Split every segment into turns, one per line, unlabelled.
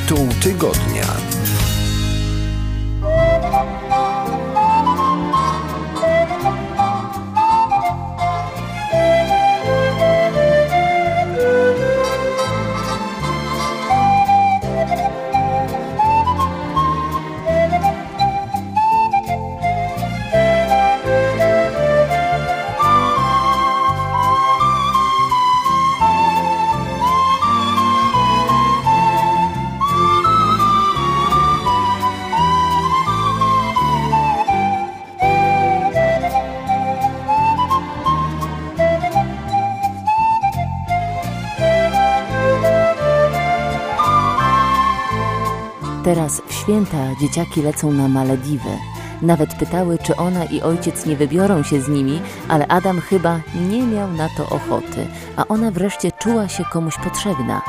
Tytuł tygodnia.
Teraz w święta dzieciaki lecą na Malediwy. Nawet pytały, czy ona i ojciec nie wybiorą się z nimi, ale Adam chyba nie miał na to ochoty, a ona wreszcie czuła się komuś potrzebna.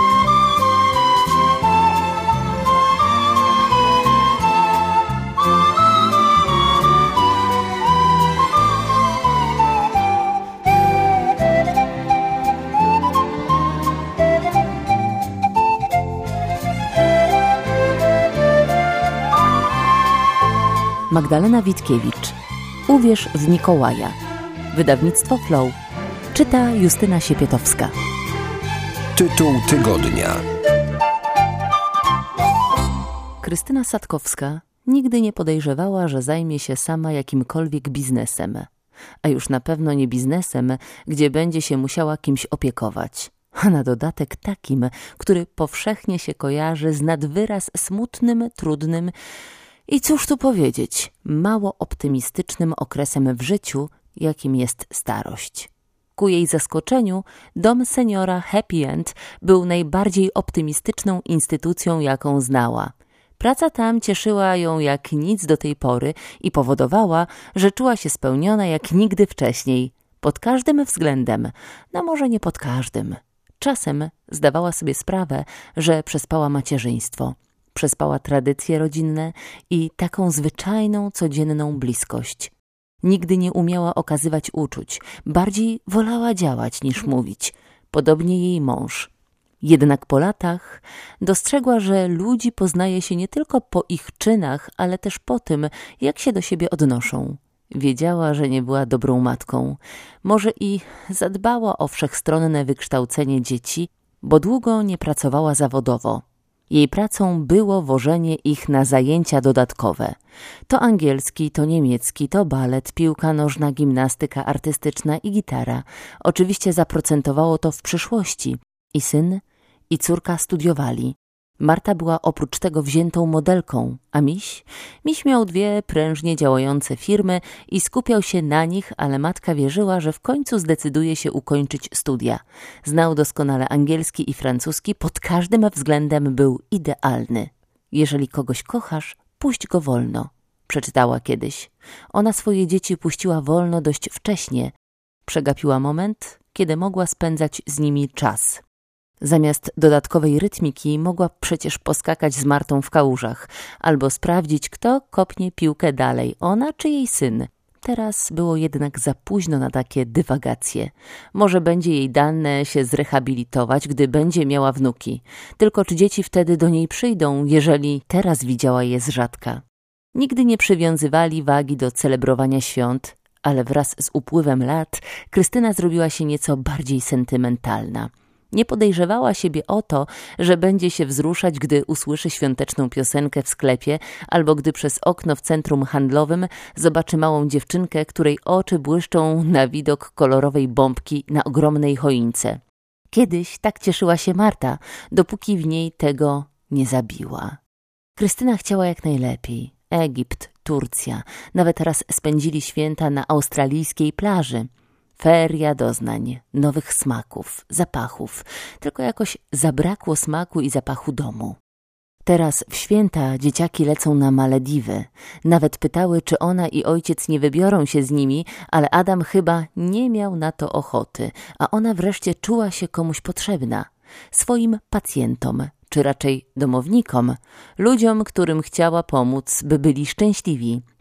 Magdalena Witkiewicz. Uwierz w Mikołaja. Wydawnictwo Flow. Czyta Justyna Siepietowska.
Tytuł tygodnia.
Krystyna Sadkowska nigdy nie podejrzewała, że zajmie się sama jakimkolwiek biznesem. A już na pewno nie biznesem, gdzie będzie się musiała kimś opiekować. A na dodatek takim, który powszechnie się kojarzy z nad wyraz smutnym, trudnym i cóż tu powiedzieć, mało optymistycznym okresem w życiu, jakim jest starość. Ku jej zaskoczeniu dom seniora Happy End był najbardziej optymistyczną instytucją, jaką znała. Praca tam cieszyła ją jak nic do tej pory i powodowała, że czuła się spełniona jak nigdy wcześniej. Pod każdym względem, no może nie pod każdym. Czasem zdawała sobie sprawę, że przespała macierzyństwo. Przespała tradycje rodzinne i taką zwyczajną, codzienną bliskość. Nigdy nie umiała okazywać uczuć, bardziej wolała działać niż mówić. Podobnie jej mąż. Jednak po latach dostrzegła, że ludzi poznaje się nie tylko po ich czynach, ale też po tym, jak się do siebie odnoszą. Wiedziała, że nie była dobrą matką. Może i zadbała o wszechstronne wykształcenie dzieci, bo długo nie pracowała zawodowo. Jej pracą było wożenie ich na zajęcia dodatkowe. To angielski, to niemiecki, to balet, piłka nożna, gimnastyka artystyczna i gitara. Oczywiście zaprocentowało to w przyszłości. I syn, i córka studiowali. Marta była oprócz tego wziętą modelką, a Miś miał 2 prężnie działające firmy i skupiał się na nich, ale matka wierzyła, że w końcu zdecyduje się ukończyć studia. Znał doskonale angielski i francuski, pod każdym względem był idealny. Jeżeli kogoś kochasz, puść go wolno, przeczytała kiedyś. Ona swoje dzieci puściła wolno dość wcześnie. Przegapiła moment, kiedy mogła spędzać z nimi czas. Zamiast dodatkowej rytmiki mogła przecież poskakać z Martą w kałużach albo sprawdzić, kto kopnie piłkę dalej, ona czy jej syn. Teraz było jednak za późno na takie dywagacje. Może będzie jej dane się zrehabilitować, gdy będzie miała wnuki. Tylko czy dzieci wtedy do niej przyjdą, jeżeli teraz widziała je z rzadka? Nigdy nie przywiązywali wagi do celebrowania świąt, ale wraz z upływem lat Krystyna zrobiła się nieco bardziej sentymentalna. Nie podejrzewała siebie o to, że będzie się wzruszać, gdy usłyszy świąteczną piosenkę w sklepie albo gdy przez okno w centrum handlowym zobaczy małą dziewczynkę, której oczy błyszczą na widok kolorowej bombki na ogromnej choince. Kiedyś tak cieszyła się Marta, dopóki w niej tego nie zabiła. Krystyna chciała jak najlepiej. Egipt, Turcja, nawet raz spędzili święta na australijskiej plaży. Feria doznań, nowych smaków, zapachów, tylko jakoś zabrakło smaku i zapachu domu. Teraz w święta dzieciaki lecą na Malediwy. Nawet pytały, czy ona i ojciec nie wybiorą się z nimi, ale Adam chyba nie miał na to ochoty, a ona wreszcie czuła się komuś potrzebna. Swoim pacjentom, czy raczej domownikom, ludziom, którym chciała pomóc, by byli szczęśliwi.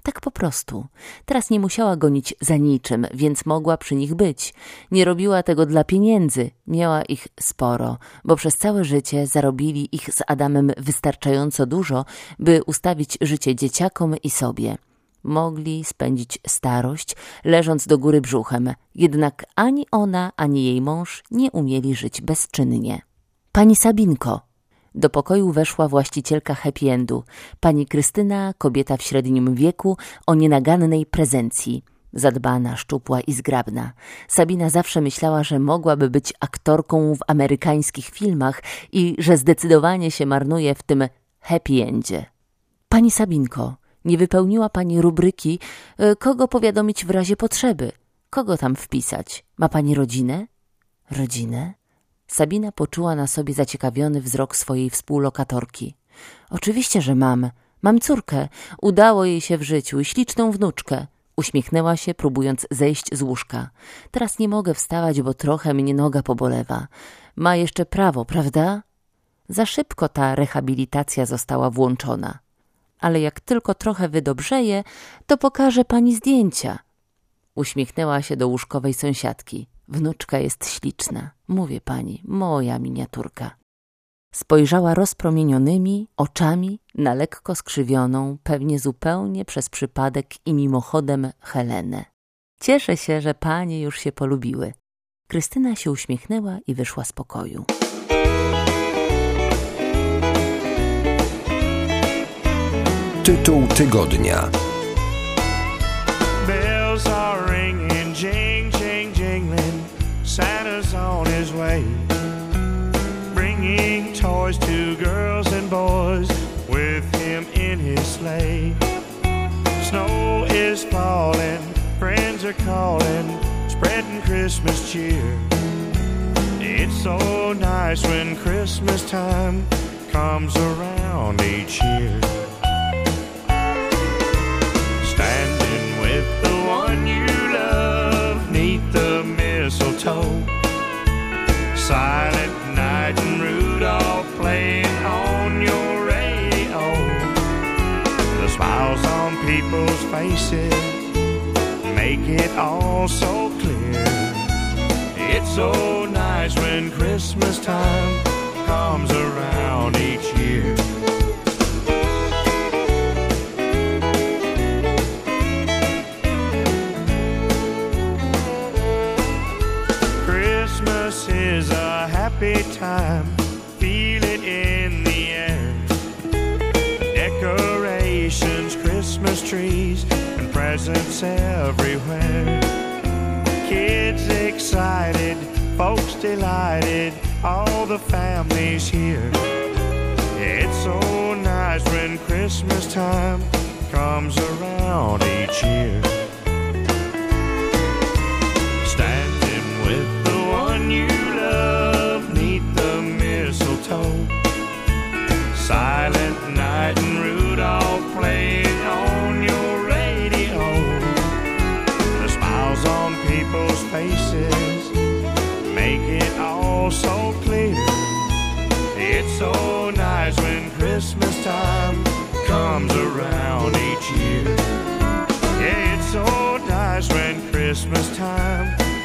Tak po prostu. Teraz nie musiała gonić za niczym, więc mogła przy nich być. Nie robiła tego dla pieniędzy. Miała ich sporo, bo przez całe życie zarobili ich z Adamem wystarczająco dużo, by ustawić życie dzieciakom i sobie. Mogli spędzić starość, leżąc do góry brzuchem. Jednak ani ona, ani jej mąż nie umieli żyć bezczynnie. Pani Sabinko. Do pokoju weszła właścicielka happy endu. Pani Krystyna, kobieta w średnim wieku, o nienagannej prezencji. Zadbana, szczupła i zgrabna. Sabina zawsze myślała, że mogłaby być aktorką w amerykańskich filmach i że zdecydowanie się marnuje w tym happy endzie. Pani Sabinko, nie wypełniła pani rubryki, kogo powiadomić w razie potrzeby. Kogo tam wpisać? Ma pani rodzinę? Rodzinę? Sabina poczuła na sobie zaciekawiony wzrok swojej współlokatorki. Oczywiście, że mam. Mam córkę. Udało jej się w życiu i śliczną wnuczkę. Uśmiechnęła się, próbując zejść z łóżka. Teraz nie mogę wstawać, bo trochę mnie noga pobolewa. Ma jeszcze prawo, prawda? Za szybko ta rehabilitacja została włączona. Ale jak tylko trochę wydobrzeje, to pokażę pani zdjęcia. Uśmiechnęła się do łóżkowej sąsiadki. Wnuczka jest śliczna. Mówię pani, moja miniaturka. Spojrzała rozpromienionymi oczami na lekko skrzywioną, pewnie zupełnie przez przypadek i mimochodem Helenę. Cieszę się, że panie już się polubiły. Krystyna się uśmiechnęła i wyszła z pokoju.
Tytuł tygodnia.
Bells are ringing, jing, jing, jingling. Santa's on his way, bringing toys to girls and boys with him in his sleigh. Snow is falling, friends are calling, spreading Christmas cheer. It's so nice when Christmas time comes around each year. Standing with the one you love, 'neath the mistletoe. Silent Night and Rudolph playing on your radio. The smiles on people's faces make it all so clear. It's so nice when Christmas time comes around each year. Christmas is a happy time, feel it in the air. Decorations, Christmas trees, and presents everywhere. Kids excited, folks delighted, all the families here. It's so nice when Christmas time comes around each year. Standing with the one you love, 'neath the mistletoe. Silent Night and Rudolph playing on your radio. The smiles on people's faces make it all so clear. It's so nice when Christmas time comes around each year. Yeah, it's so nice when Christmas time